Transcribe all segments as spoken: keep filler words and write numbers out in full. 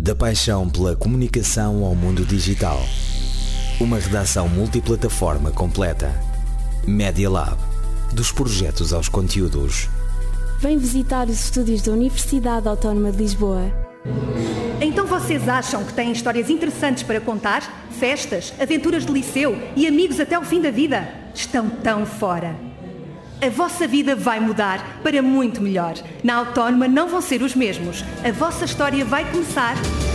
Da paixão pela comunicação ao mundo digital. Uma redação multiplataforma completa. Media Lab. Dos projetos aos conteúdos. Vem visitar os estúdios da Universidade Autónoma de Lisboa. Então vocês acham que têm histórias interessantes para contar? Festas, aventuras de liceu e amigos até o fim da vida? Estão tão fora. A vossa vida vai mudar para muito melhor. Na Autónoma não vão ser os mesmos. A vossa história vai começar...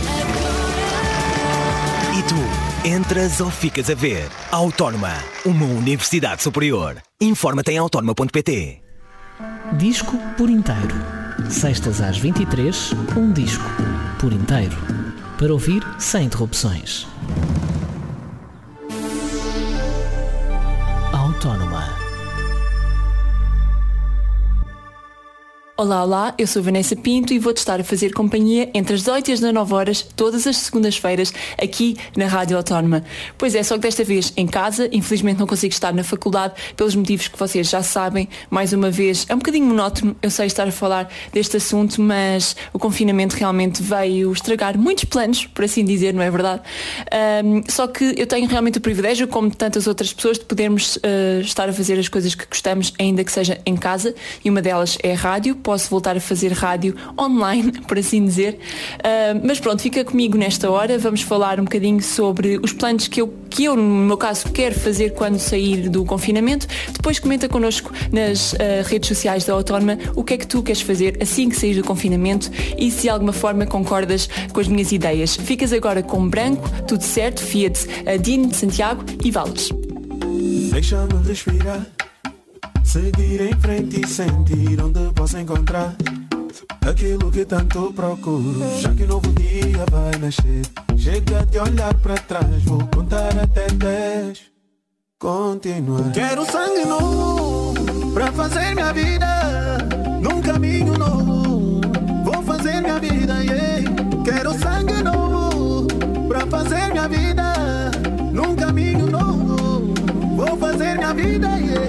E tu, entras ou ficas a ver? Autónoma, uma universidade superior. Informa-te em autónoma ponto pt. Disco por inteiro. Sextas às vinte e três, um disco por inteiro. Para ouvir sem interrupções. Autónoma. Olá, olá, eu sou Vanessa Pinto e vou-te estar a fazer companhia entre as dezoito e as dezanove horas, todas as segundas-feiras, aqui na Rádio Autónoma. Pois é, só que desta vez em casa, infelizmente não consigo estar na faculdade, pelos motivos que vocês já sabem. Mais uma vez, é um bocadinho monótono, eu sei estar a falar deste assunto, mas o confinamento realmente veio estragar muitos planos, por assim dizer, não é verdade? Um, só que eu tenho realmente o privilégio, como tantas outras pessoas, de podermos uh, estar a fazer as coisas que gostamos, ainda que seja em casa, e uma delas é a rádio. Posso voltar a fazer rádio online, por assim dizer. Uh, mas pronto, fica comigo nesta hora. Vamos falar um bocadinho sobre os planos que eu, que eu, no meu caso, quero fazer quando sair do confinamento. Depois comenta connosco nas uh, redes sociais da Autónoma o que é que tu queres fazer assim que sair do confinamento e se de alguma forma concordas com as minhas ideias. Ficas agora com Branco, Tudo Certo, Fiat, uh, Dino de Santiago e Valles. Deixa-me respirar, seguir em frente e sentir onde posso encontrar aquilo que tanto procuro. Já que um novo dia vai nascer, chega de olhar para trás, vou contar até dez, continuar. Quero sangue novo para fazer minha vida num caminho novo. Vou fazer minha vida, yeah. Quero sangue novo para fazer minha vida num caminho novo. Vou fazer minha vida, yeah.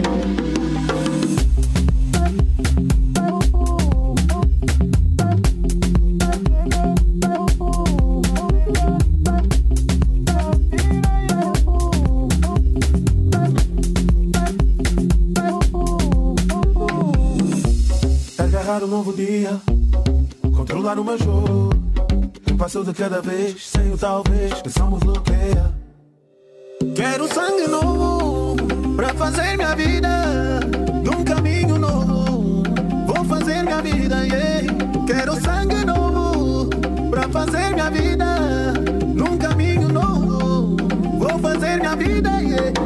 Um novo dia, controlar o meu jogo, um passo de cada vez, sem o talvez, que somos bloqueia. Quero sangue novo para fazer minha vida num caminho novo. Vou fazer minha vida, yeah. Quero sangue novo para fazer minha vida num caminho novo. Vou fazer minha vida, yeah.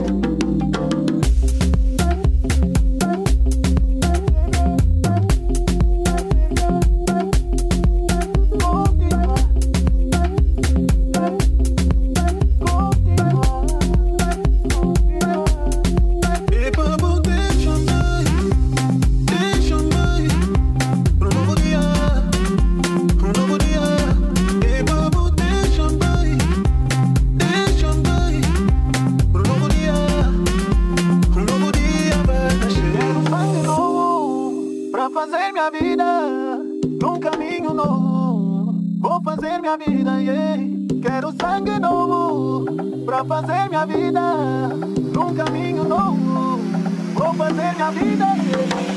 Fazer minha vida num caminho novo. Vou fazer minha vida, yeah.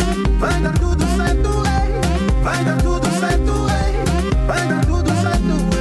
Vai dar tudo certo, ei. Vai dar tudo certo, ei.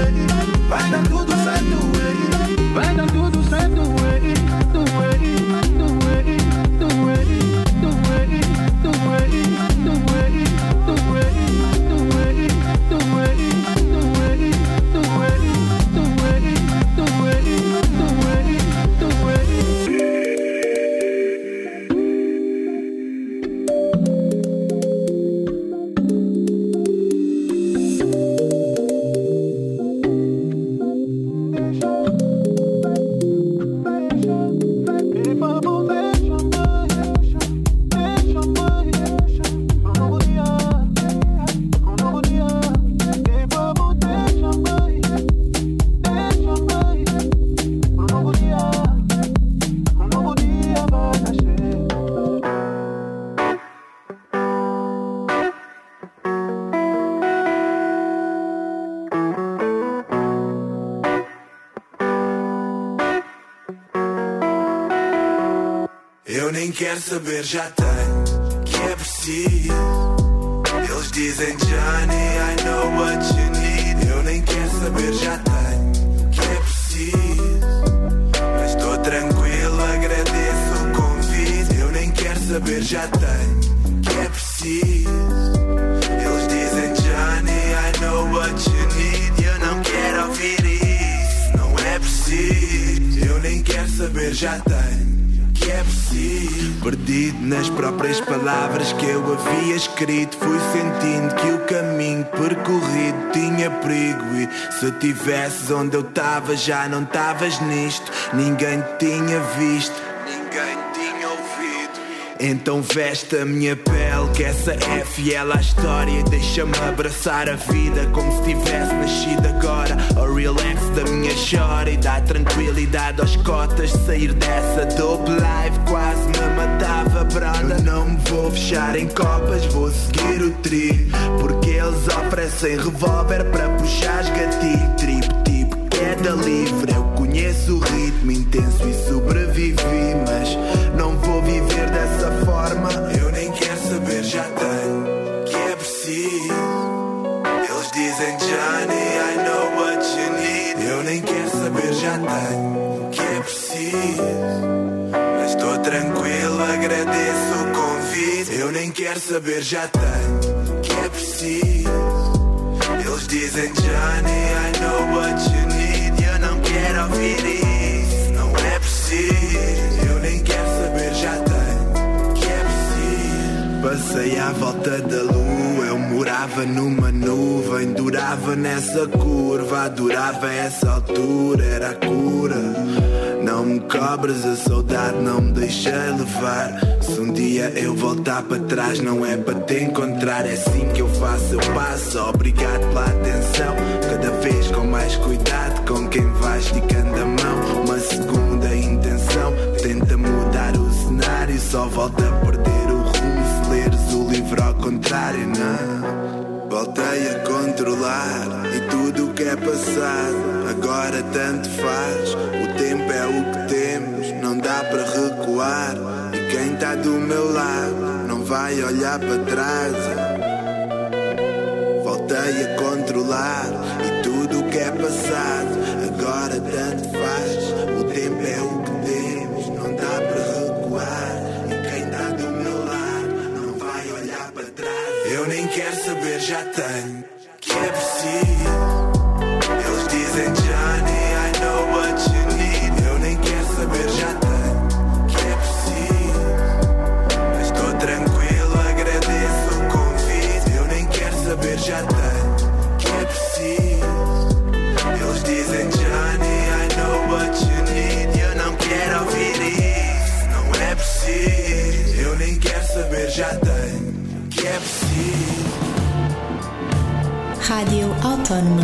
Eu nem quero saber, já tenho, que é preciso. Eles dizem Johnny, I know what you need. Eu nem quero saber, já tenho, que é preciso. Mas estou tranquilo, agradeço o convite. Eu nem quero saber, já tenho, que é preciso. Eles dizem Johnny, I know what you need. Eu não quero ouvir isso, não é preciso. Eu nem quero saber, já tenho, que é preciso. Perdido nas próprias palavras que eu havia escrito, fui sentindo que o caminho percorrido tinha perigo. E se tivesses onde eu tava, já não tavas nisto. Ninguém te tinha visto, ninguém te tinha ouvido. Então veste a minha pele, que essa é fiel à história, e deixa-me abraçar a vida como se tivesse nascido agora. O relax da minha chora e dá tranquilidade aos cotas. Sair dessa dope life quase me matava, brother. Eu não me vou fechar em copas, vou seguir o trilho, porque eles oferecem revólver para puxares gatilho. Trip tipo queda livre, eu conheço o ritmo intenso e sobrevivi, mas não vou viver dessa forma. Eu nem quero saber, já tenho, que é preciso. Eles dizem Johnny, I know what you need. Eu nem quero saber, já tenho, que é preciso. Mas estou tranquilo, agradeço o convite. Eu nem quero saber, já tenho, que é preciso. Eles dizem Johnny, I know what you need. Eu não quero ouvir isso, não é preciso. Eu nem quero saber, já tenho, que é preciso. Passei à volta da lua, eu morava numa nuvem, durava nessa curva, adorava essa altura, era a cura. Não me cobres a saudade, não me deixa levar. Se um dia eu voltar para trás, não é para te encontrar. É assim que eu faço, eu passo. Obrigado pela atenção, cada vez com mais cuidado com quem vais esticando a mão. Uma segunda intenção tenta mudar o cenário, só volta a perder o rumo se leres o livro ao contrário, não. Voltei a controlar e tudo o que é passado agora tanto faz. O tempo é o que temos, não dá para recuar. E quem está do meu lado não vai olhar para trás. Voltei a controlar e tudo o que é passado agora tanto faz. O tempo é o que temos, não dá para recuar. E quem está do meu lado não vai olhar para trás. Eu nem quero saber, já tenho, que é preciso. Eles dizem Johnny, I know what you need. Eu nem quero saber, já tenho, que é preciso. Mas estou tranquilo, agradeço o convite. Eu nem quero saber, já tenho, que é preciso. Eles dizem Johnny, I know what you need. Eu não quero ouvir isso, não é preciso. Eu nem quero saber, já tenho, que é preciso. Rádio Autónoma.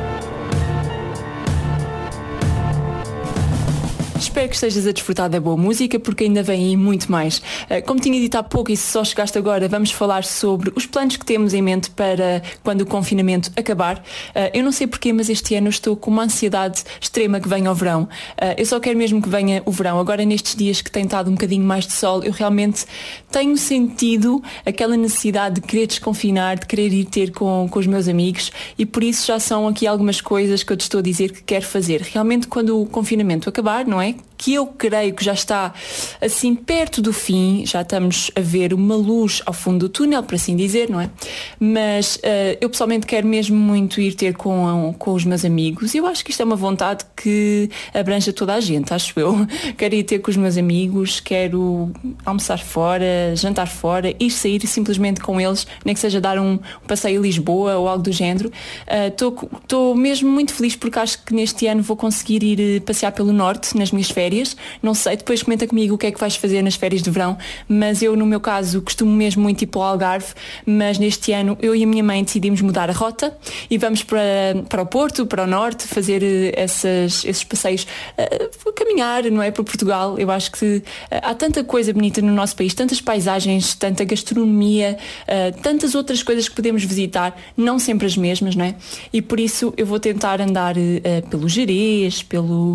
Espero que estejas a desfrutar da boa música, porque ainda vem aí muito mais. Como tinha dito há pouco, e se só chegaste agora, vamos falar sobre os planos que temos em mente para quando o confinamento acabar. Eu não sei porquê, mas este ano estou com uma ansiedade extrema que venha o verão. Eu só quero mesmo que venha o verão. Agora, nestes dias que tem estado um bocadinho mais de sol, eu realmente tenho sentido aquela necessidade de querer desconfinar, de querer ir ter com, com os meus amigos, e por isso já são aqui algumas coisas que eu te estou a dizer que quero fazer. Realmente, quando o confinamento acabar, não é? Que eu creio que já está assim perto do fim, já estamos a ver uma luz ao fundo do túnel, por assim dizer, não é? Mas uh, eu pessoalmente quero mesmo muito ir ter com, com os meus amigos, e eu acho que isto é uma vontade que abrange toda a gente, acho eu. Quero ir ter com os meus amigos, quero almoçar fora, jantar fora, ir sair simplesmente com eles, nem que seja dar um passeio a Lisboa ou algo do género. Estou uh, mesmo muito feliz, porque acho que neste ano vou conseguir ir passear pelo norte nas minhas férias. Não sei, depois comenta comigo o que é que vais fazer nas férias de verão, mas eu, no meu caso, costumo mesmo muito ir para o Algarve, mas neste ano eu e a minha mãe decidimos mudar a rota e vamos para, para o Porto, para o norte, fazer essas, esses passeios, uh, caminhar, não é, para Portugal. Eu acho que uh, há tanta coisa bonita no nosso país, tantas paisagens, tanta gastronomia, uh, tantas outras coisas que podemos visitar, não sempre as mesmas, não é? E por isso eu vou tentar andar uh, pelo Gerês, pelo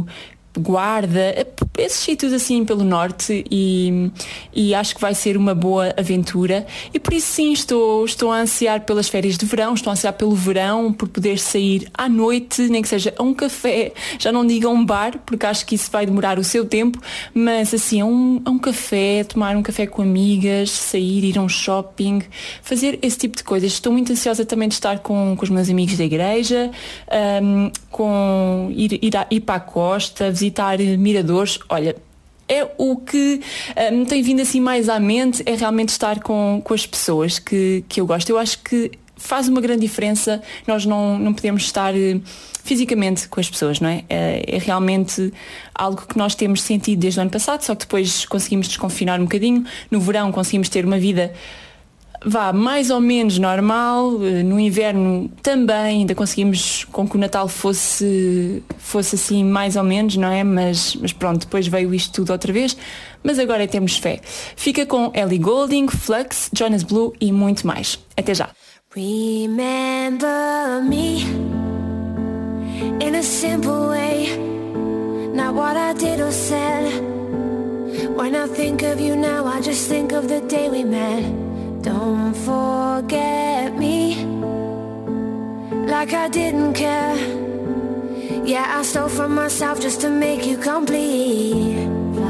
Guarda, esses sítios assim pelo norte, e, e acho que vai ser uma boa aventura, e por isso sim estou, estou a ansiar pelas férias de verão, estou a ansiar pelo verão, por poder sair à noite, nem que seja a um café, já não diga um bar, porque acho que isso vai demorar o seu tempo, mas assim a um, a um café, tomar um café com amigas, sair, ir a um shopping, fazer esse tipo de coisas. Estou muito ansiosa também de estar com, com os meus amigos da igreja, um, com ir, ir, a, ir para a costa, visitar miradores. Olha, é o que uh, me tem vindo assim mais à mente, é realmente estar com, com as pessoas que, que eu gosto. Eu acho que faz uma grande diferença, nós não, não podemos estar uh, fisicamente com as pessoas, não é? É, é realmente algo que nós temos sentido desde o ano passado, só que depois conseguimos desconfinar um bocadinho. No verão conseguimos ter uma vida, vá, mais ou menos normal. No inverno também ainda conseguimos com que o Natal fosse, fosse assim mais ou menos, não é? Mas, mas pronto, depois veio isto tudo outra vez. Mas agora temos fé. Fica com Ellie Goulding, Flux, Jonas Blue e muito mais. Até já. Remember me in a simple way, not what I did or said. When I think of you now, I just think of the day we met. Don't forget me like I didn't care. Yeah, I stole from myself just to make you complete.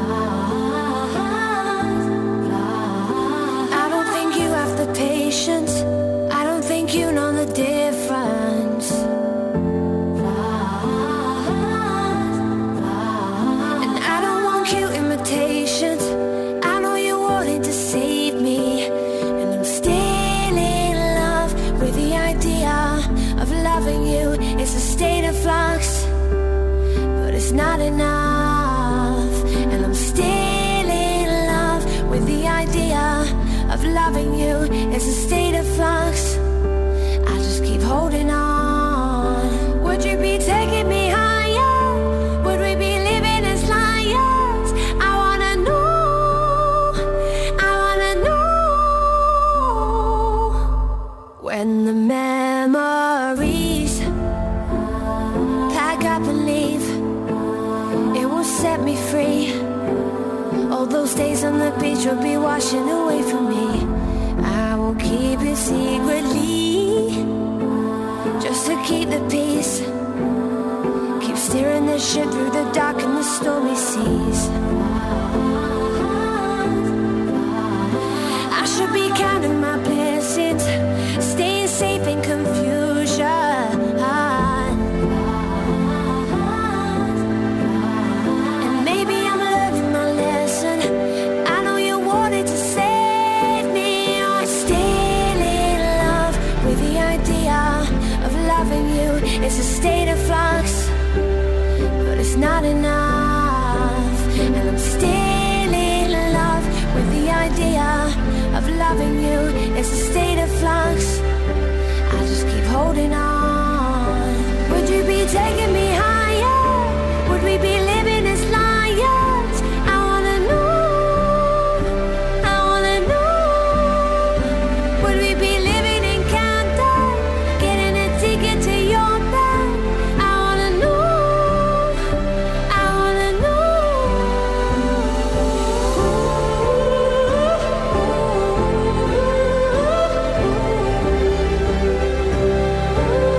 I don't think you have the patience, I don't think you know the difference. And I don't want cute imitations, I know you wanted to save me. Loving you is a state of flux, but it's not enough. And I'm still in love with the idea of loving you is a state of flux. I just keep holding on. Would you be taking me higher? Would we be living as liars? I wanna know, I wanna know. When the memories pack up and leave, it will set me free. All those days on the beach will be washing away from me. I will keep it secretly, just to keep the peace. Keep steering the ship through the dark and the stormy seas. I should be counting my blessings, staying safe in confusion. And maybe I'm learning my lesson, I know you wanted to save me. I'm still in love with the idea of loving you. It's a state of flux, but it's not enough. And I'm still in love with the idea of loving you. It's a state of flux, I just keep holding on. Would you be taking me higher? Would we be living as liars? I wanna know, I wanna know. Would we be living in Camden, getting a ticket to your bed? I wanna know, I wanna know. Ooh.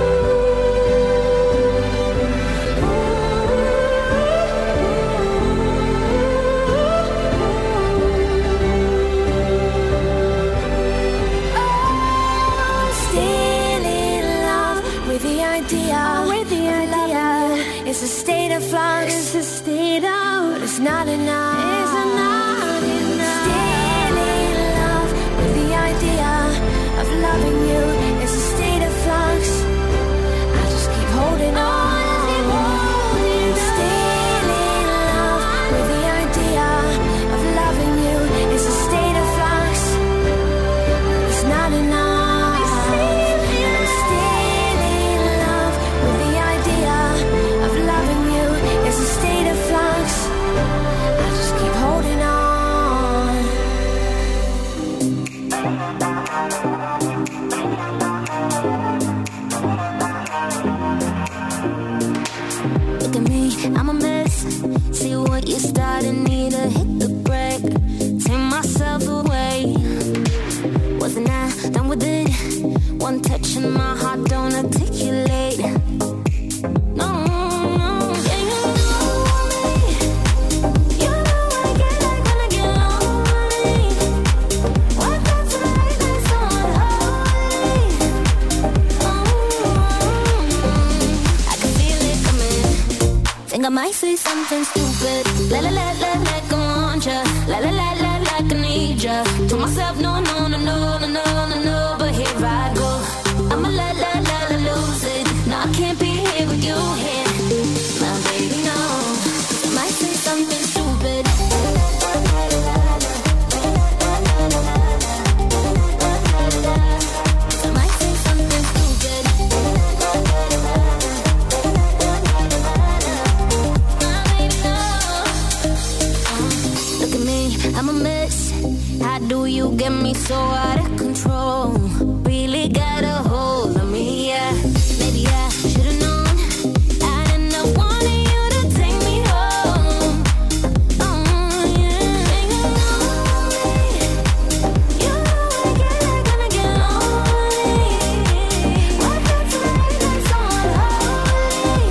might say something stupid. La la la la like I want ya. La la la la like I need ya. To myself, no no no no no no no no. But here I go. I'ma la la la la lose it. No, I can't be here with you here. My baby, no. I might say something stupid. I might say something stupid. Look at me, I'm a mess. How do you get me so out of control? Really got a hold of me, yeah. Maybe I should've known. I ended up wanting you to take me home. Oh, yeah. Ain't gonna lonely. You know I get, I'm gonna get lonely. Wake up tonight like someone holy.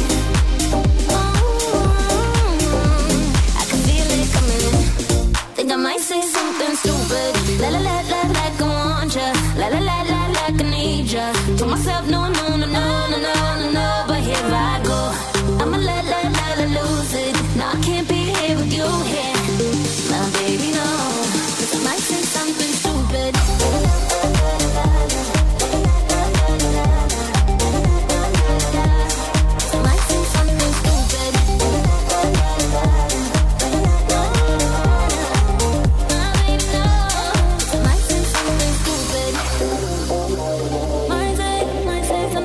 Oh, I can feel it coming. Think I might say something stupid. La la la la like I want ya. La la la la like I need ya. To myself, no no no no no no no no. But here I go. I'ma la la la la lose it. No, I can't be here with you here. My baby, no. 'Cause I might say something stupid. I might say something stupid. My baby, no. I might say something stupid. Might say, might say something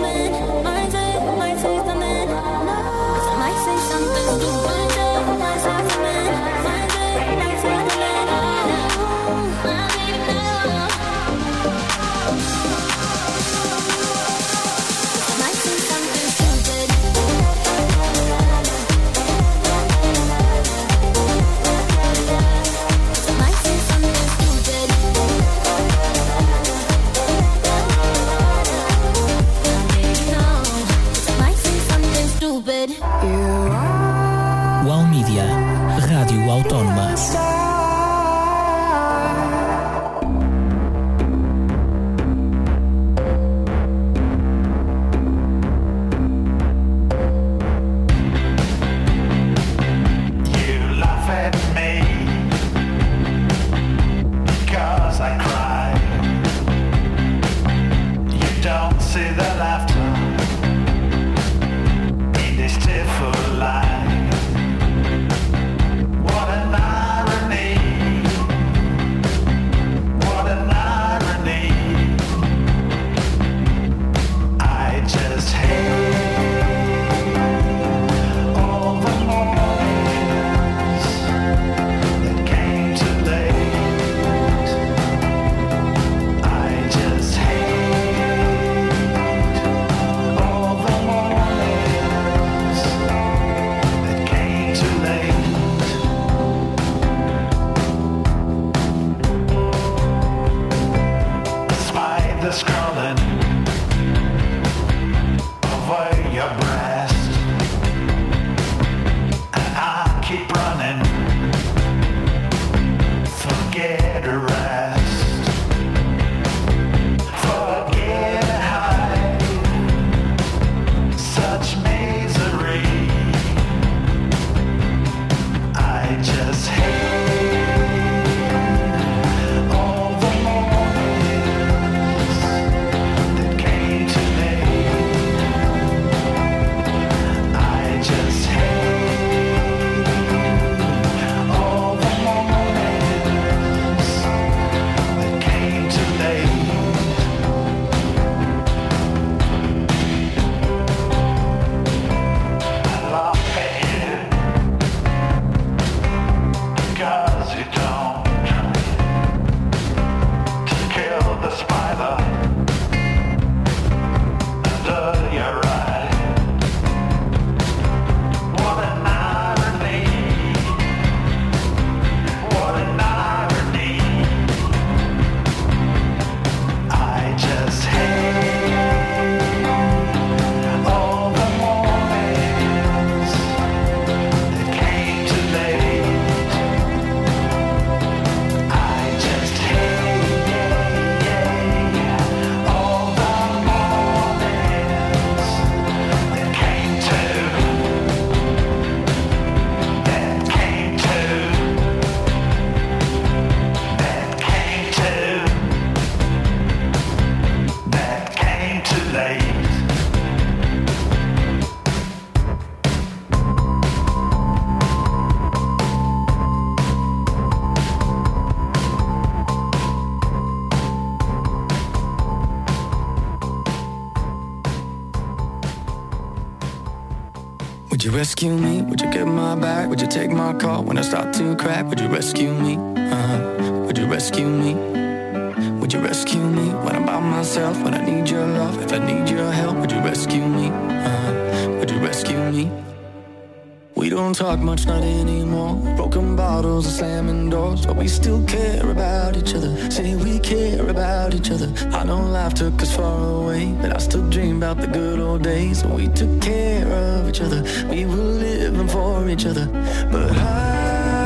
rescue me? Would you get my back? Would you take my call when I start to crack? Would you rescue me? Uh-huh. Would you rescue me? Would you rescue me when I'm by myself? When I need your love, if I need your help, would you rescue me? Uh-huh. Would you rescue me? We don't talk much, not anymore. Broken bottles and slamming doors, but we still care about each other. Say we care about each other. I know life took us far away, but I still dream about the good old days when we took care of each other. We were living for each other. But I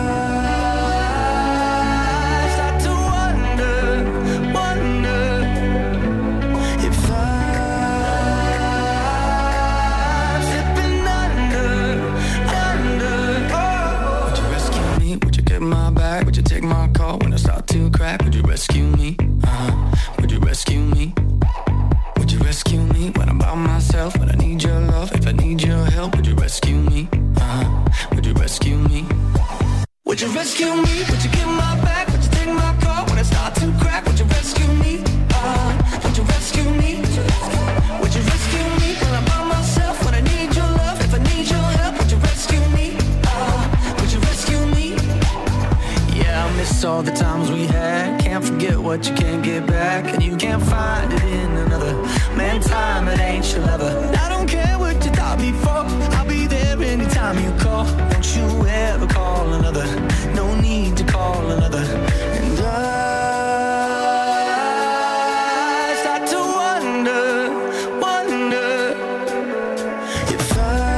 would you rescue me? Uh-huh. Would you rescue me? Would you rescue me when I'm by myself? When I need your love, if I need your help, would you rescue me? Uh-huh. Would you rescue me? Would you rescue me? Would you give my back? Would you take my call when I start to crack? Would you rescue me? Uh-huh. Would you rescue me? Would you rescue me when I'm by myself? When I need your love, if I need your help, would you rescue me? Uh-huh. Would you rescue me? Yeah, I miss all the times we had. Can't forget what you can't get back, and you can't find it in another. Man, time, it ain't your lover. I don't care what you thought before, I'll be there anytime you call. Don't you ever call another, no need to call another. And I start to wonder, wonder if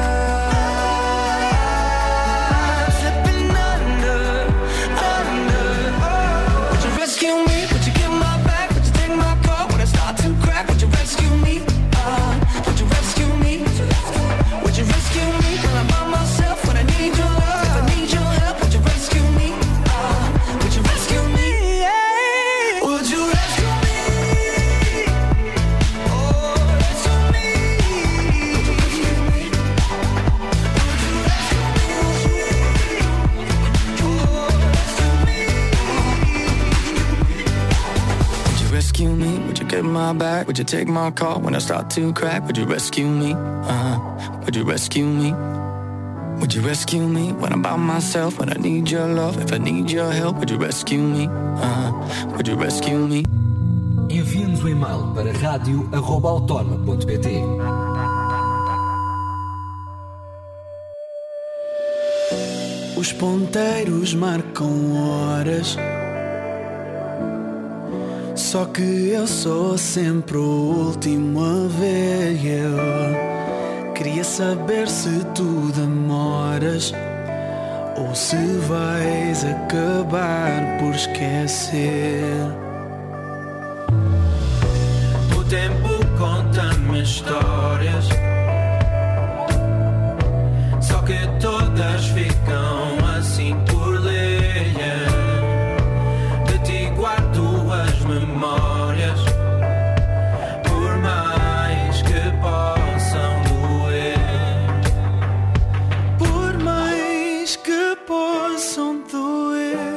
I'm slipping under, under. Would you rescue me? Would you give my back? Would you take my call when I start to crack? Would you rescue me? Uh, would you rescue me? Would you rescue me when I'm by myself? When I need your love, if I need your help, would you rescue me? Uh, would you rescue me? Yeah. Would you rescue me? Oh, rescue me. Would you rescue me? Would you rescue me? Oh, rescue me. Would you rescue me? Would you get my back? Would you take my call when I start to crack? Would you rescue me? Uh-huh. Would you rescue me? Would you rescue me when I'm by myself? When I need your love, if I need your help, would you rescue me? Uh-huh. Would you rescue me? Envie-nos um e-mail para rádio arroba autorma ponto pt. Os ponteiros marcam horas, só que eu sou sempre o último a ver. Eu queria saber se tu demoras ou se vais acabar por esquecer. O tempo conta-me histórias, só que todas ficam assim por ler. De ti guardo as memórias, por mais que possam doer. Por mais que possam doer.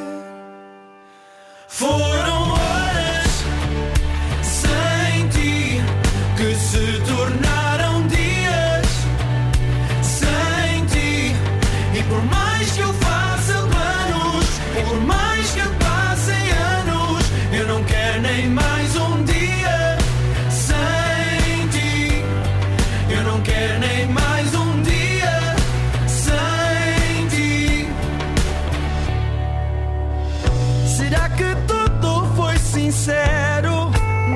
Foram horas sem ti que se tornaram dias sem ti. E por mais que eu faça planos, e por mais que passem anos, eu não quero nem mais um dia sem ti. Eu não quero nem mais um dia sem ti. Será que tudo foi sincero?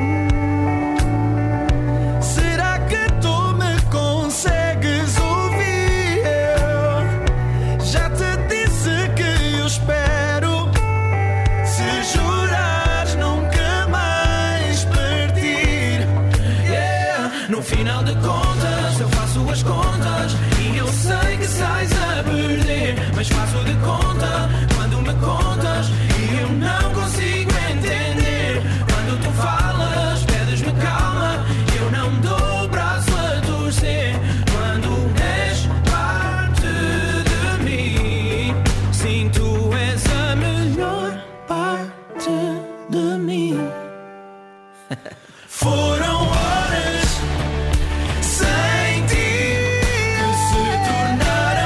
Será que tu me consegues ouvir? Eu já te disse que eu espero. Se jurares nunca mais partir. Yeah. No final de contas, eu faço as contas e eu sei que sais a perder, mas faço de conta quando me contas e eu não consigo entender. Quando tu falas, pedes-me calma, eu não dou o braço a torcer. Quando és parte de mim, sim, tu és a melhor parte de mim. Foram horas sem ti que se tornaram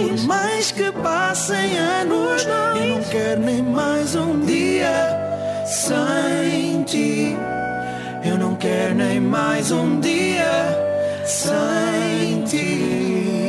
Por mais que passem anos, eu não quero nem mais um dia sem ti. Eu não quero nem mais um dia sem ti.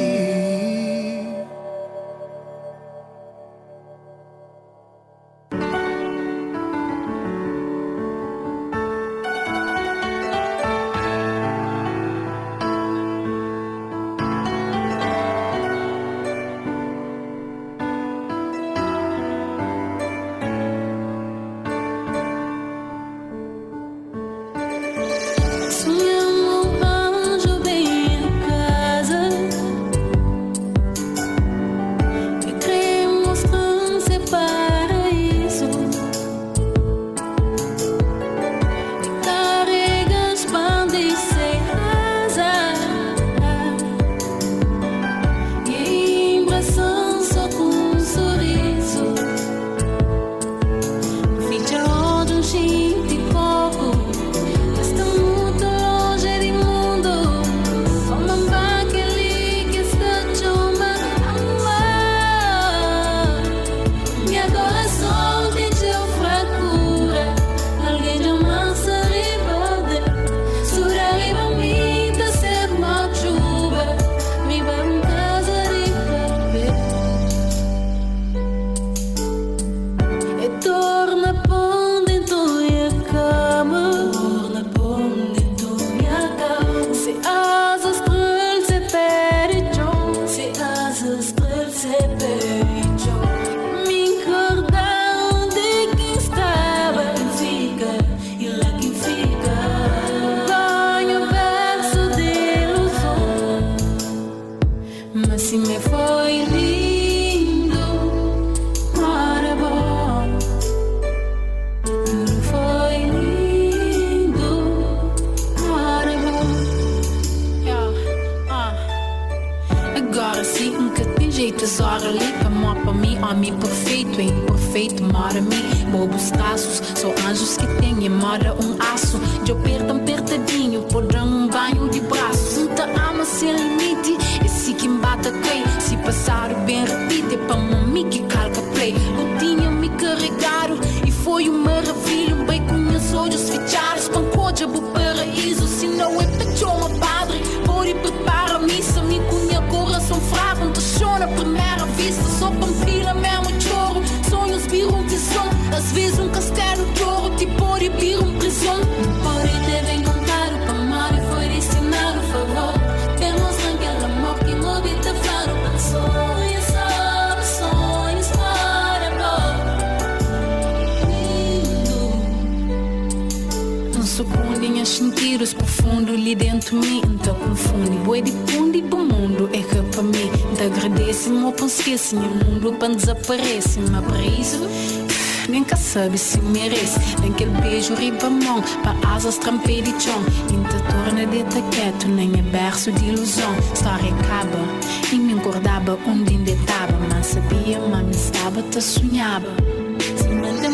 Esquece o mundo para desaparece, mas para isso nem que sabe se merece. Nem aquele beijo riba mão para asas trampeiro e chão. Ainda torna de quieto, nem é berço de ilusão. História acaba e me acordava onde ainda estava. Mas sabia, mas me estava, te sonhava. Se manda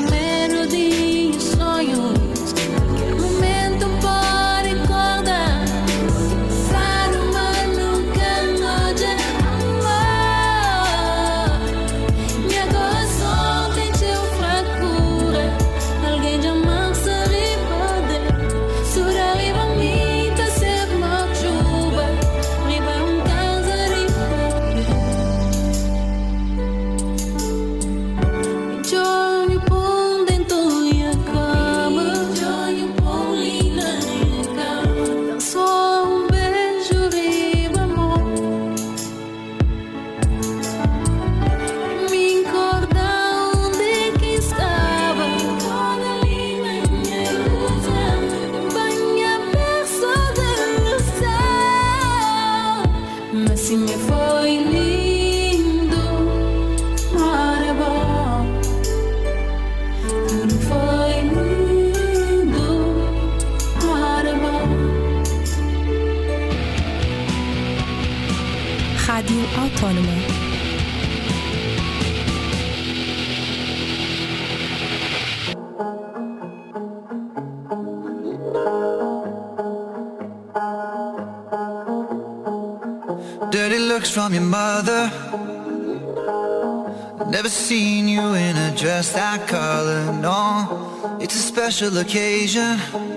melodia e sonhos, aquele momento pode acordar. Rádio Autónoma. Dirty looks from your mother, Never seen you in a dress that color, no. It's a special occasion.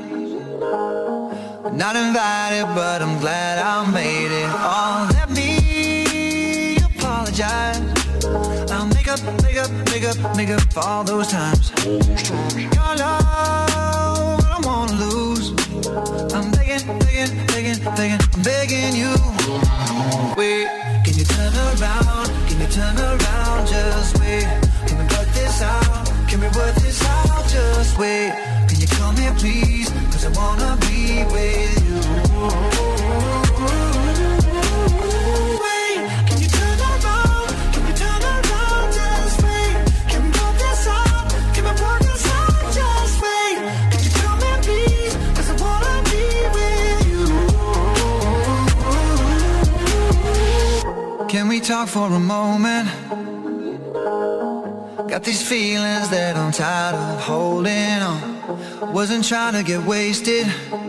Not invited, but I'm glad I made it. Oh, let me apologize. I'll make up, make up, make up, make up for all those times. Your love, I don't wanna lose. I'm begging, begging, begging, begging, I'm begging you. Wait, can you turn around? Can you turn around? Just wait. Can we work this out? Can we work this out? Just wait. Can you come here, please? Cause I wanna be with you. Wait, can you turn around? Can you turn around? Just wait. Can we work this out? Can we work this out? Just wait. Can you come here, please? Cause I wanna be with you. Can we talk for a moment? Got these feelings that I'm tired of holding on. Wasn't trying to get wasted.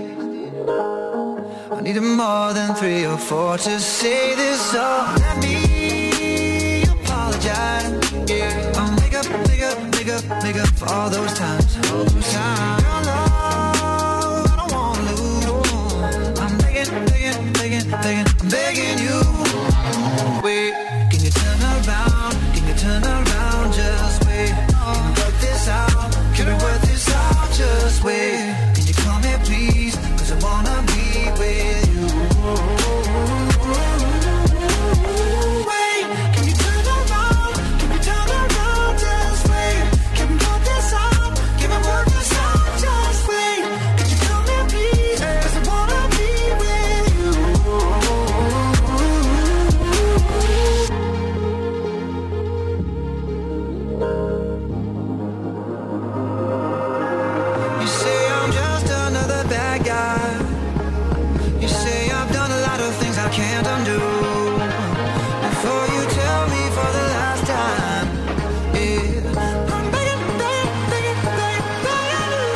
I needed more than three or four to say this, so let me apologize. Yeah, I'll make up, make up, make up, make up for all those times. All those times. Your love, I don't wanna lose. I'm begging, begging, begging, begging, I'm begging you. Wait, can you turn around? Can you turn around? Just wait. Can we work this out? Can we work this out? Just wait. Can you come here, please? Cause I wanna be with you. Wait, can you turn around? Can you turn around? Just wait. Can we work this out? Can we work this out? Just wait. Can you come here, please? Cause I wanna be with you. You say I'm just another bad guy. You say I've done a lot of things I can't undo. Before you tell me for the last time, yeah, I'm begging, begging, begging, begging, begging you.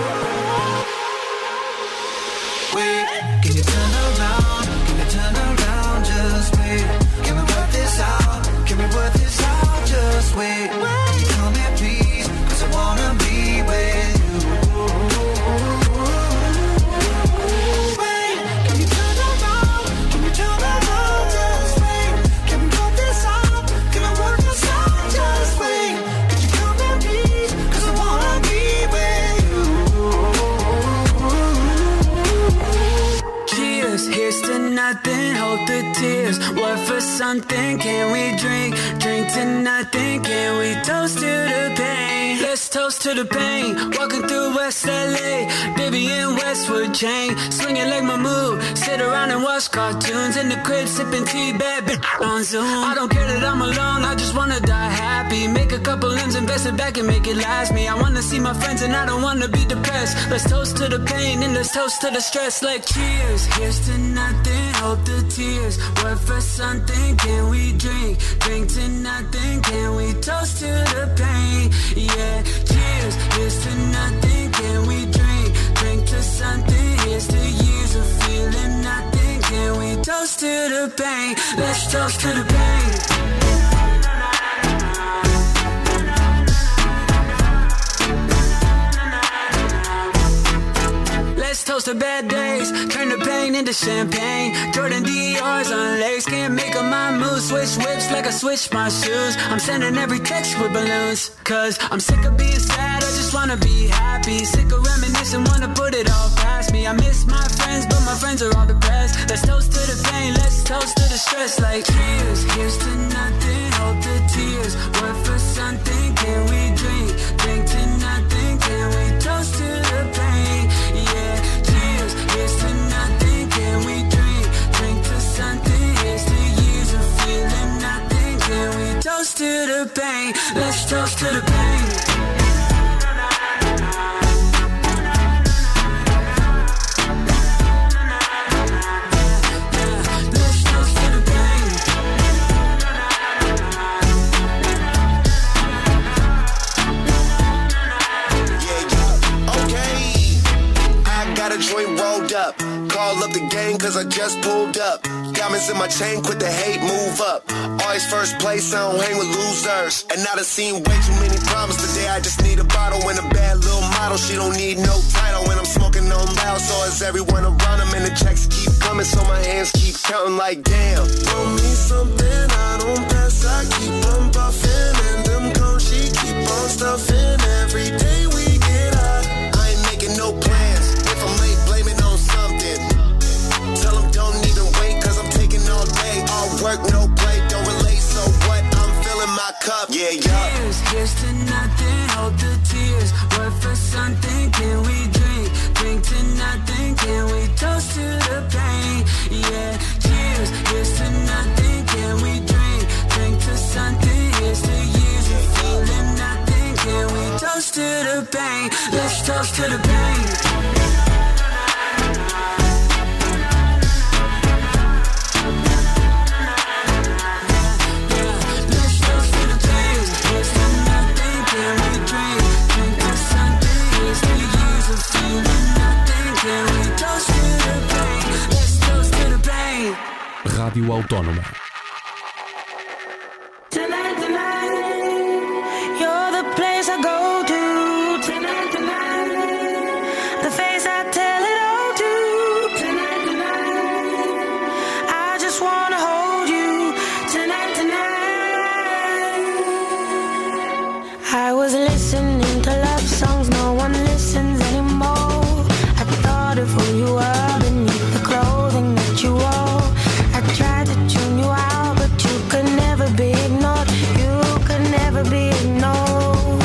Wait, can you turn around? Can you turn around? Just wait. Can we work this out? Can we work this out? Just wait. Can you come here, please? Cause I wanna be with you. Wait, can you turn around? Can you turn around? Just wait. Can we work this out? Can I work this out? Just wait. Can you come here, please? Cause I wanna be with you. Cheers, here's to nothing, hold the tears. What for something, can we drink? Drink to nothing, can we toast to the pain? Let's toast to the pain, walking through West L A. Baby in Westwood chain, swinging like my move. Sit around and watch cartoons in the crib, sipping tea, bad bitch on Zoom. I don't care that I'm alone, I just wanna die happy. Make a couple M's, invest it back and make it last me. I wanna see my friends and I don't wanna be depressed. Let's toast to the pain and let's toast to the stress. Like cheers, here's to nothing, hold the tears. What for something, can we drink? Drink to nothing, can we toast to the pain? Yeah, cheers, here's to nothing, can we drink? Drink to something, here's to years of feeling nothing. Can we toast to the pain? Let's toast to the pain. Let's toast to bad days, turn the pain into champagne. Jordan D Rs on legs, can't make up my mood. Switch whips like I switch my shoes. I'm sending every text with balloons, cause I'm sick of being sad, I just wanna be happy. Sick of reminiscing, wanna put it all past me. I miss my friends, but my friends are all depressed. Let's toast to the pain, let's toast to the stress. Like cheers, here's to nothing, hold the tears. What for something, can we drink? Drink to nothing, can we toast to the pain? Yeah, cheers, here's to nothing, can we drink? Drink to something, here's to years of feeling nothing. Can we toast to the pain? Let's toast to the pain. Joint rolled up, call up the gang cause I just pulled up. diamonds in my chain, quit the hate, move up. Always first place, I don't hang with losers. And I done seen way too many problems today. I just need a bottle and a bad little model. She don't need no title when I'm smoking on loud. So is everyone around them, and the checks keep coming, so my hands keep counting like damn. Throw me something, I don't pass, I keep on buffing. And them cones, she keep on stuffing. Every day we get high, I ain't making no plans. If I'm late, blame it on something. Tell them don't even wait, cause I'm taking all day. All work, no play, don't relate, so what? I'm filling my cup, yeah, yeah. Cheers, here's to nothing, hold the tears. Work for something, can we drink? Drink to nothing, can we toast to the pain? Yeah, cheers, here's to nothing, can we drink? Drink to something, here's to years of feeling nothing, can we toast to the pain? Let's toast to the pain. Rádio Autónoma. Tonight, tonight, you're the place I go to. Tonight, tonight, the face I tell it all to. Tonight, tonight, I just wanna hold you. Tonight, tonight, I was listening to love songs no one listens anymore. I thought of who you were beneath the clothing that you wore. Tried to tune you out, but you could never be ignored. You could never be ignored.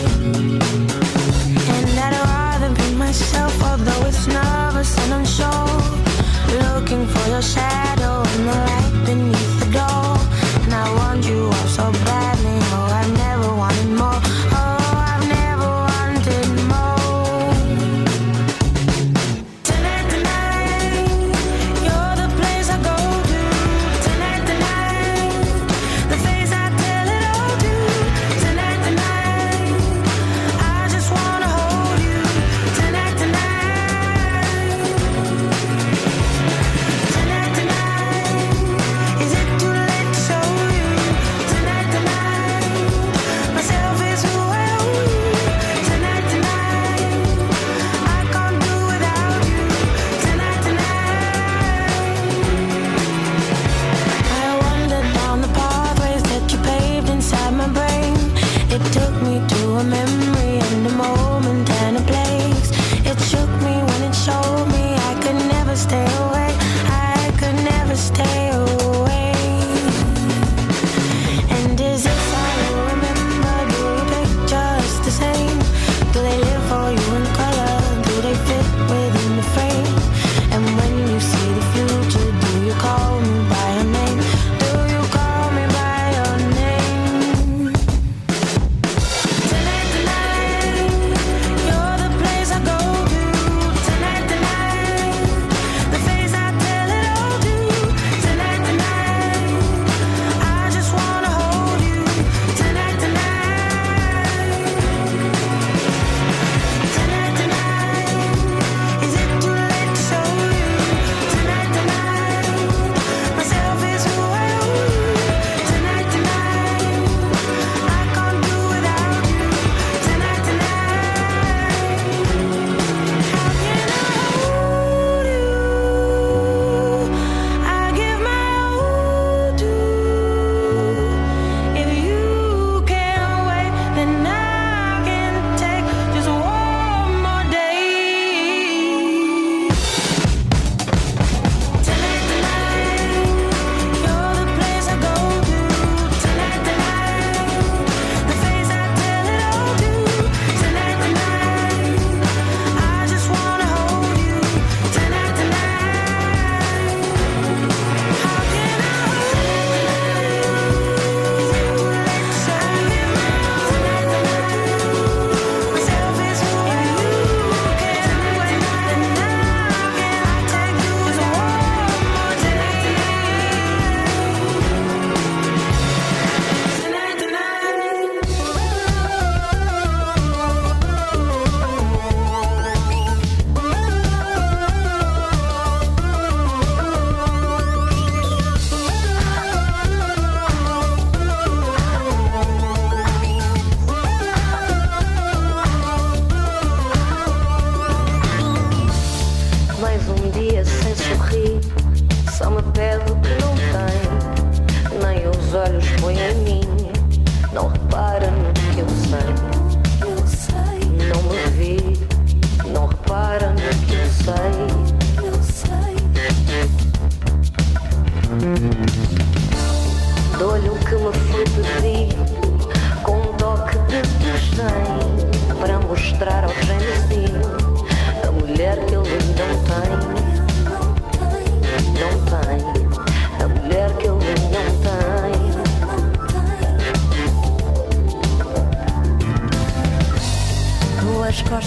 And I'd rather be myself, although it's nervous and unsure. Looking for your shadow in the light beneath the door. And I want you all so badly. Oh, I never wanted more. Oh, I've never wanted more. Tonight, tonight, you're the place I go. Tonight,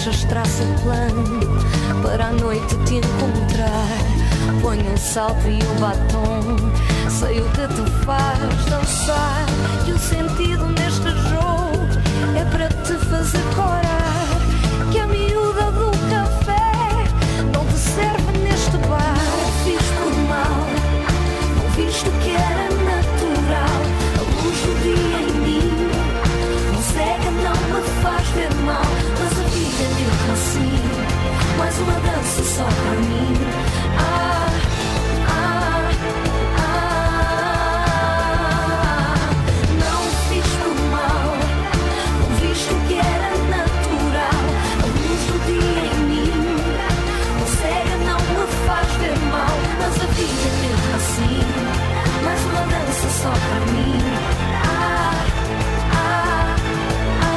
costas traço um plano para a noite te encontrar. Ponho um salto e um batom, sei o que te faz dançar. E o sentido neste jogo é para te fazer corar. Que a miúda do café não te serve neste bar. Não fiz por mal, não visto que era natural. A luz do dia em mim não cega, não me faz ver mal. Mas a vida é mesmo assim, mais uma dança só para mim. Ah, ah, ah. Não fiz por mal, não visto que era natural. A luz do dia em mim não cega, não me faz ver mal. Mas a vida é mesmo assim, mais uma dança só para mim. Ah, ah, ah.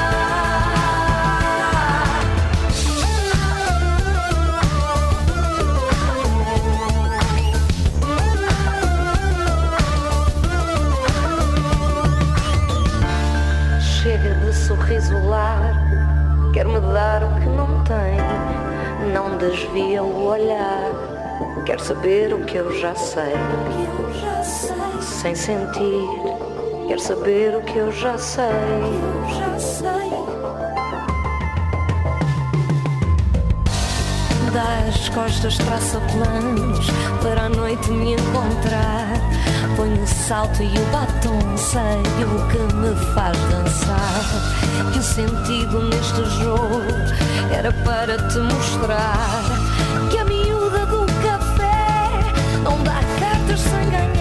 Chega de sorriso largo, quer-me dar o que não tem. Não desvia o olhar, quer saber o que eu já sei. Sem sentir, quer saber o que eu já sei. Das costas traça planos para a noite me encontrar. Ponho o salto e o batom, sei o que me faz dançar. E o sentido neste jogo era para te mostrar que a miúda do café não dá cartas sem ganhar.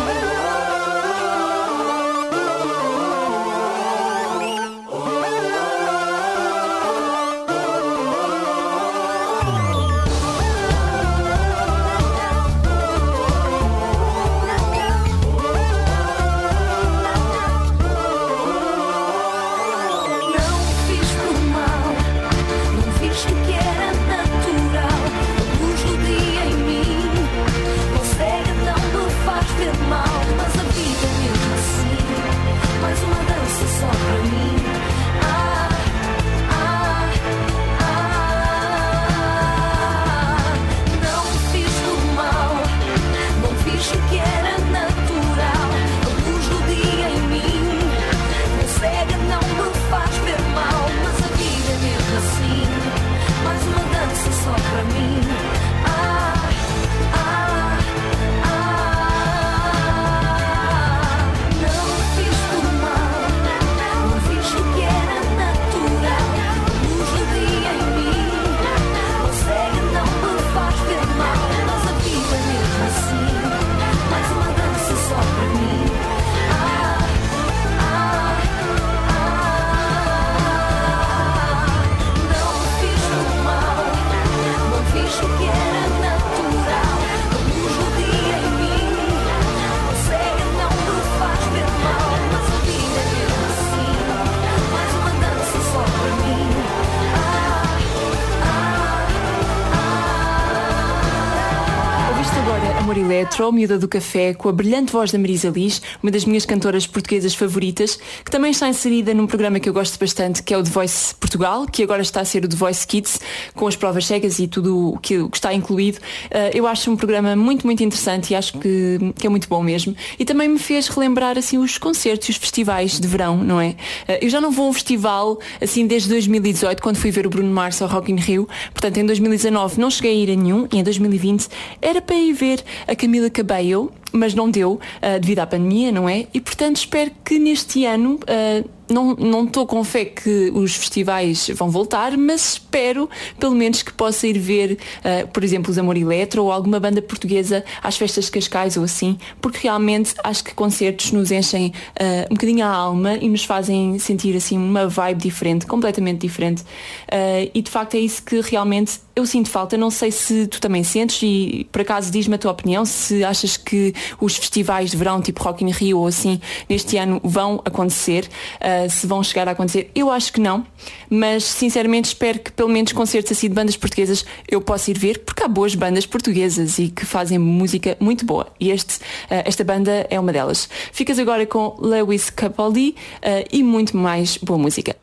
Amor Eletro, Miúda do Café, com a brilhante voz da Marisa Liz, uma das minhas cantoras portuguesas favoritas, que também está inserida num programa que eu gosto bastante, que é o The Voice Portugal, que agora está a ser o The Voice Kids, com as provas cegas e tudo o que está incluído. Eu acho um programa muito, muito interessante e acho que, que é muito bom mesmo. E também me fez relembrar assim os concertos e os festivais de verão, não é? Eu já não vou a um festival assim desde dois mil e dezoito, quando fui ver o Bruno Mars ao Rock in Rio. Portanto, em dois mil e dezanove não cheguei a ir a nenhum, e em dois mil e vinte era para ir ver a Camila Cabello, mas não deu uh, devido à pandemia, não é? E portanto espero que neste ano uh, não não estou com fé que os festivais vão voltar, mas espero pelo menos que possa ir ver uh, por exemplo os Amor Eletro ou alguma banda portuguesa às festas de Cascais ou assim, porque realmente acho que concertos nos enchem uh, um bocadinho a alma e nos fazem sentir assim uma vibe diferente, completamente diferente, uh, e de facto é isso que realmente eu sinto falta. Não sei se tu também sentes, e por acaso diz-me a tua opinião, se achas que os festivais de verão tipo Rock in Rio ou assim neste ano vão acontecer, uh, se vão chegar a acontecer. Eu acho que não, mas sinceramente espero que pelo menos concertos assim de bandas portuguesas eu possa ir ver, porque há boas bandas portuguesas e que fazem música muito boa, e este, uh, esta banda é uma delas. Ficas agora com Lewis Capaldi uh, e muito mais boa música.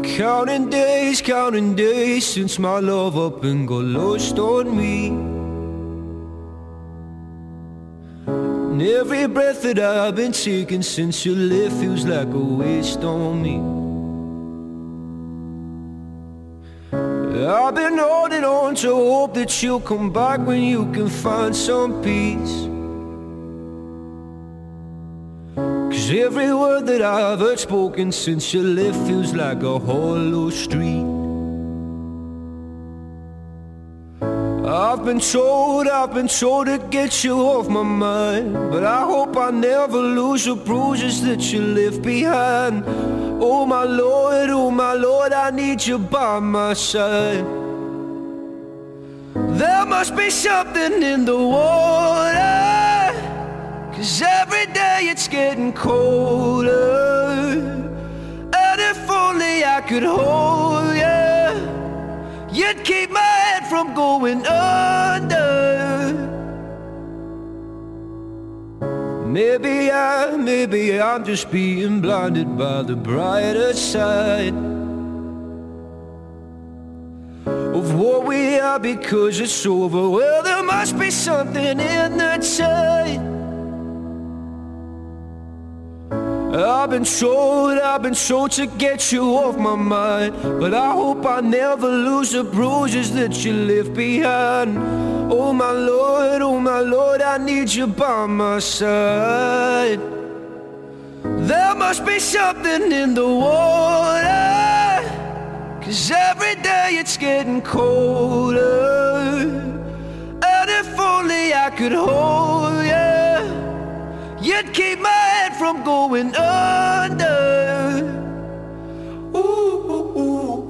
Counting days, counting days since my love up and got lost on me. And every breath that I've been taking since you left feels like a waste on me. I've been holding on to hope that you'll come back when you can find some peace. Cause every word that I've heard spoken since you left feels like a hollow street. I've been told, I've been told to get you off my mind, but I hope I never lose the bruises that you left behind. Oh my Lord, oh my Lord, I need you by my side. There must be something in the water, cause every day it's getting colder. And if only I could hold you, you'd keep my head from going under. Maybe I, maybe I'm just being blinded by the brighter side of what we are because it's over. Well, there must be something in the tide. I've been told, I've been told to get you off my mind, but I hope I never lose the bruises that you left behind. Oh my Lord, oh my Lord, I need you by my side. There must be something in the water, cause every day it's getting colder. And if only I could hold you, you'd keep my head from going under. Ooh, ooh, ooh,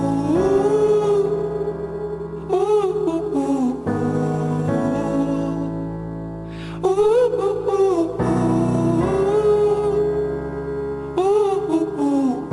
ooh, ooh, ooh, ooh, ooh, ooh,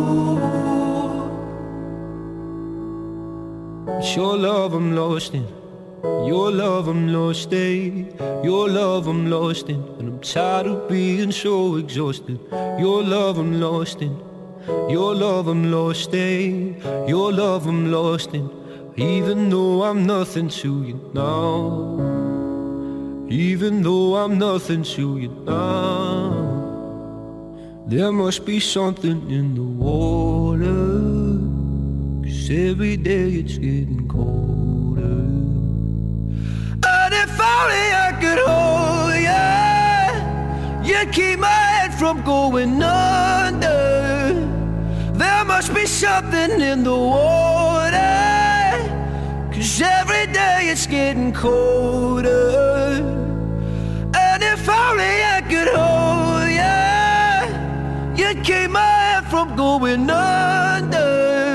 ooh. It's your love I'm lost in. Your love I'm lost in, your love I'm lost in, and I'm tired of being so exhausted. Your love I'm lost in, your love I'm lost in, your love I'm lost in. Even though I'm nothing to you now, even though I'm nothing to you now, there must be something in the water, cause every day it's getting colder. And if only I could hold you, you'd keep my head from going under. There must be something in the water, cause every day it's getting colder. And if only I could hold you, you'd keep my head from going under.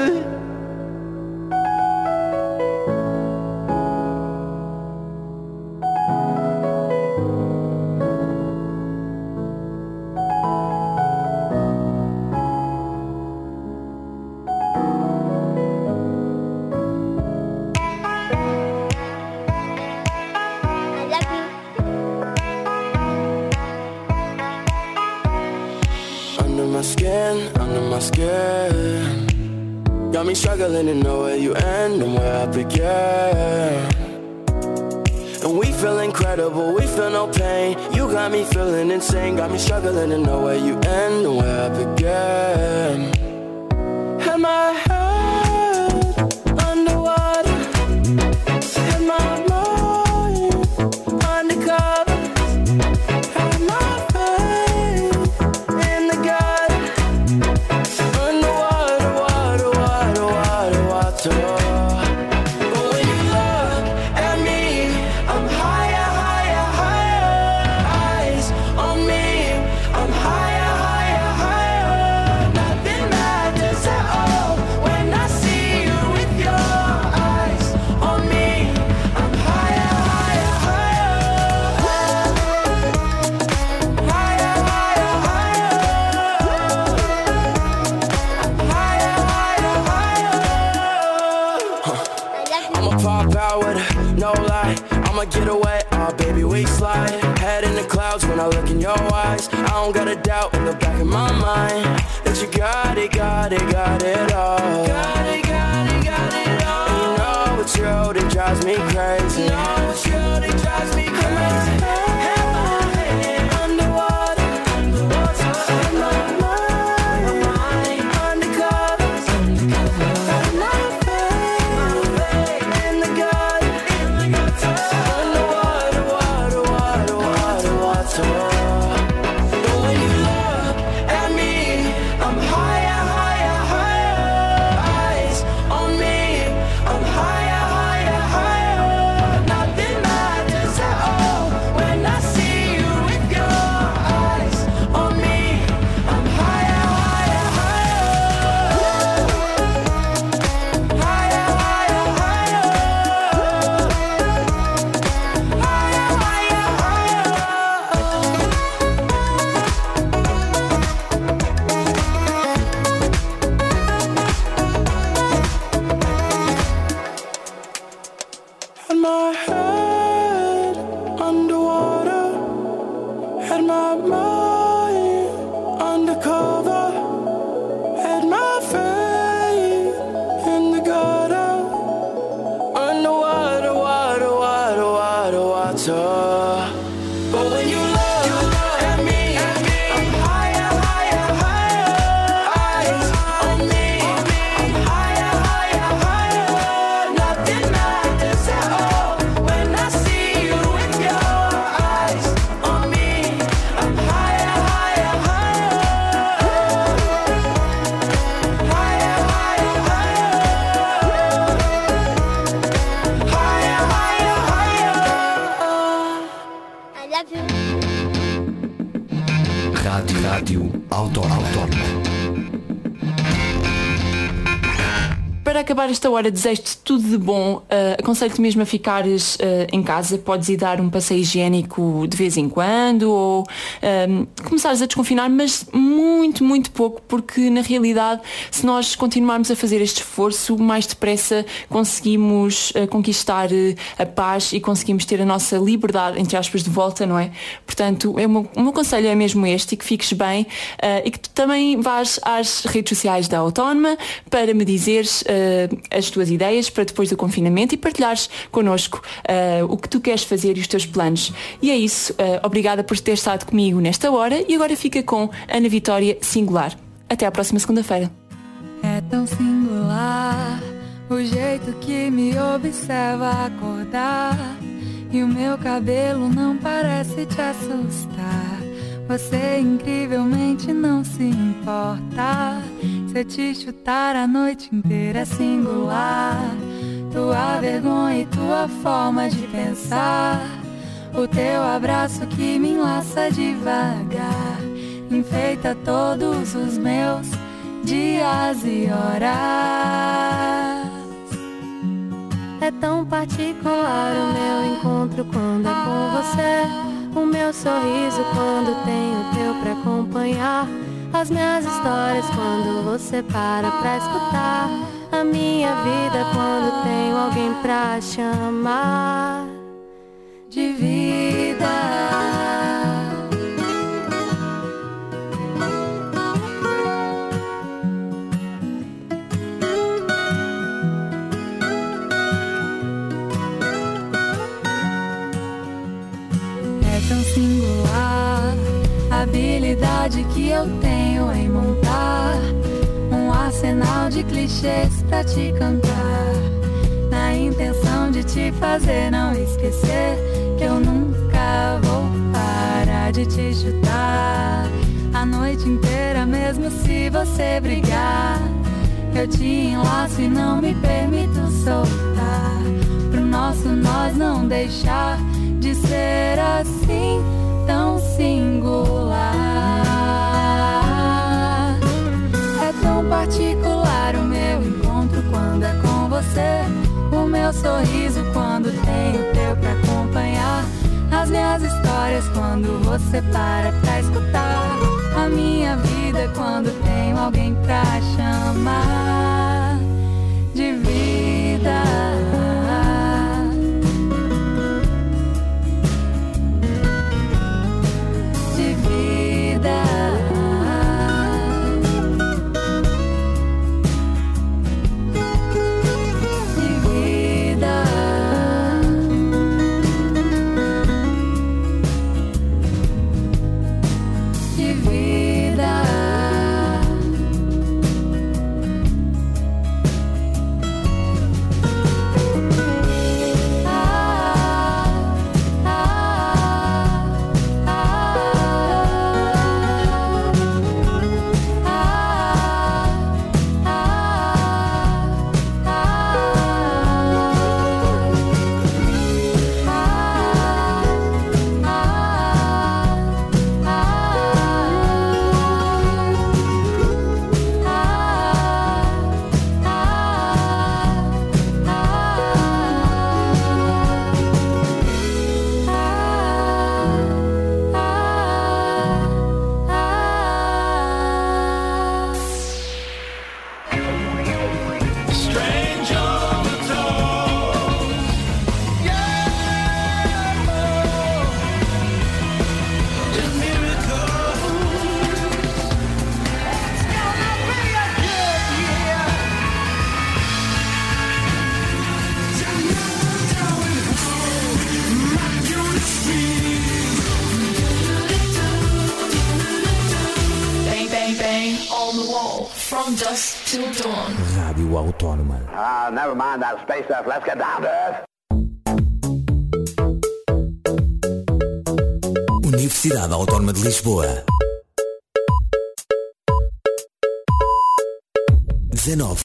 Under my skin, got me struggling to know where you end and where I begin. And we feel incredible, we feel no pain. You got me feeling insane, got me struggling to know where you end and where I begin. And my head underwater, and my mind undercover. Get away, oh baby, we slide. Head in the clouds when I look in your eyes. I don't got a doubt in the back of my mind that you got it, got it, got it all. Got it, got it, got it all. And you know it's real that drives me crazy. You know it's real that drives me crazy. Have my head underwater, underwater. Have my mind, my mind undercover, undercover. Have my faith, my faith in the God, in the gutter. Underwater, water, water, water, water. But when you look at me, I'm higher, higher, higher. Eyes on me, I'm higher, higher, higher. Nothing matters at all when I see you with your eyes on me. I'm higher, higher, higher. Higher, higher, higher. Higher, higher, Had my head underwater, had my mind undercover, had my faith in the gutter, underwater, water, water, water, water. But when you look at me, I'm higher, higher, higher. Eyes on me, I'm higher, higher, higher. Nothing matters at all when I see you with your eyes on me. I'm higher, higher, higher. Higher, higher, higher. Higher, higher, higher. I love you. Rádio, Rádio Autónoma. Para acabar esta hora, desejo-te tudo de bom. Uh, aconselho-te mesmo a ficares uh, em casa. Podes ir dar um passeio higiênico de vez em quando ou um, começares a desconfinar, mas muito, muito pouco, porque na realidade, se nós continuarmos a fazer este esforço, mais depressa conseguimos uh, conquistar uh, a paz e conseguimos ter a nossa liberdade, entre aspas, de volta, não é? Portanto, é o, meu, o meu conselho é mesmo este, e que fiques bem uh, e que tu também vás às redes sociais da Autónoma para me dizeres uh, as tuas ideias para depois do confinamento e partilhares connosco uh, o que tu queres fazer e os teus planos. E é isso, uh, obrigada por ter estado comigo nesta hora e agora fica com Ana Vitória, Singular. Até à próxima segunda-feira. É tão singular o jeito que me observa acordar, e o meu cabelo não parece te assustar. Você incrivelmente não se importa se eu te chutar a noite inteira. É singular tua vergonha e tua forma de pensar, o teu abraço que me enlaça devagar, enfeita todos os meus dias e horas. É tão particular o meu encontro quando é com você, o meu sorriso quando tenho o teu pra acompanhar, as minhas histórias quando você para pra escutar, a minha vida quando tenho alguém pra chamar de vida. Tão singular a habilidade que eu tenho em montar um arsenal de clichês pra te cantar, na intenção de te fazer não esquecer que eu nunca vou parar de te chutar a noite inteira, mesmo se você brigar. Eu te enlaço e não me permito soltar, pro nosso nós não deixar de ser assim tão singular. É tão particular o meu encontro quando é com você, o meu sorriso quando tenho teu pra acompanhar, as minhas histórias quando você para pra escutar, a minha vida quando tenho alguém pra chamar de vida. De vida. seu tom. Rádio Autónoma. Ah, never mind that space stuff. Let's get down to earth. Universidade Autónoma de Lisboa. dezanove